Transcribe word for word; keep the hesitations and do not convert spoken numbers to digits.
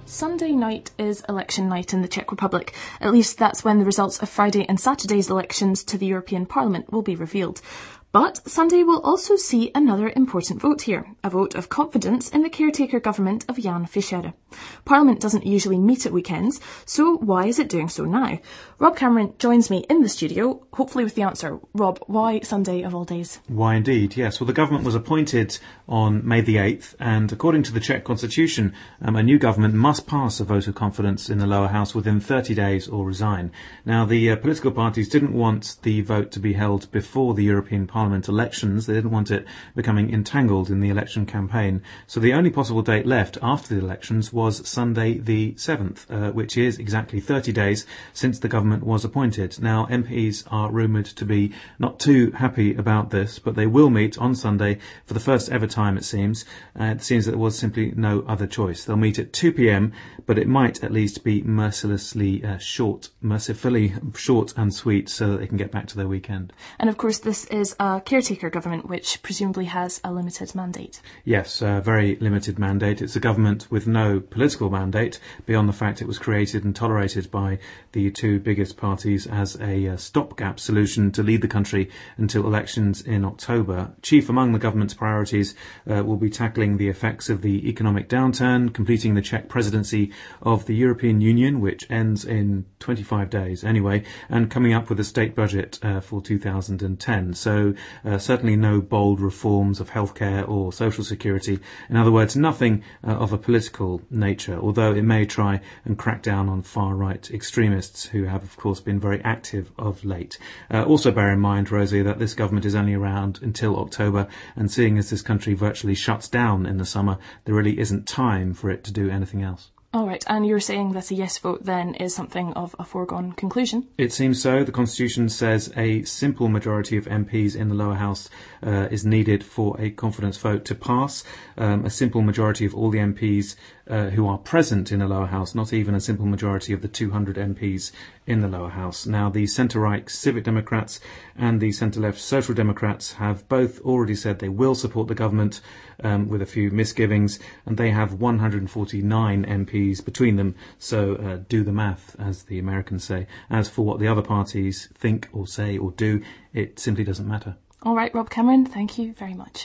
Sunday night is election night in the Czech Republic. At least that's when the results of Friday and Saturday's elections to the European Parliament will be revealed. But Sunday will also see another important vote here, a vote of confidence in the caretaker government of Jan Fischer. Parliament doesn't usually meet at weekends, so why is it doing so now? Rob Cameron joins me in the studio, hopefully with the answer. Rob, why Sunday of all days? Why indeed, yes. Well, the government was appointed on May the eighth, and according to the Czech constitution, um, a new government must pass a vote of confidence in the lower house within thirty days or resign. Now, the uh, political parties didn't want the vote to be held before the European Parliament Parliament elections. They didn't want it becoming entangled in the election campaign. So the only possible date left after the elections was Sunday the seventh, uh, which is exactly thirty days since the government was appointed. Now, M Ps are rumoured to be not too happy about this, but they will meet on Sunday for the first ever time, it seems. Uh, it seems that there was simply no other choice. They'll meet at two p.m, but it might at least be mercilessly uh, short, mercifully short and sweet, so that they can get back to their weekend. And of course, this is a caretaker government, which presumably has a limited mandate. Yes, a very limited mandate. It's a government with no political mandate, beyond the fact it was created and tolerated by the two biggest parties as a uh, stopgap solution to lead the country until elections in October. Chief among the government's priorities uh, will be tackling the effects of the economic downturn, completing the Czech presidency of the European Union, which ends in twenty-five days anyway, and coming up with a state budget uh, for two thousand ten. So Uh, certainly no bold reforms of healthcare or social security. In other words, nothing uh, of a political nature, although it may try and crack down on far-right extremists who have, of course, been very active of late. Uh, also bear in mind, Rosie, that this government is only around until October, and seeing as this country virtually shuts down in the summer, there really isn't time for it to do anything else. All right, and you're saying that a yes vote then is something of a foregone conclusion? It seems so. The Constitution says a simple majority of M Ps in the lower house uh, is needed for a confidence vote to pass. Um, a simple majority of all the M Ps uh, who are present in the lower house, not even a simple majority of the two hundred M Ps in the lower house. Now, the centre-right Civic Democrats and the centre-left Social Democrats have both already said they will support the government, um, with a few misgivings, and they have one hundred forty-nine M Ps between them, so uh, do the math, as the Americans say. As for what the other parties think or say or do, it simply doesn't matter. All right, Rob Cameron, thank you very much.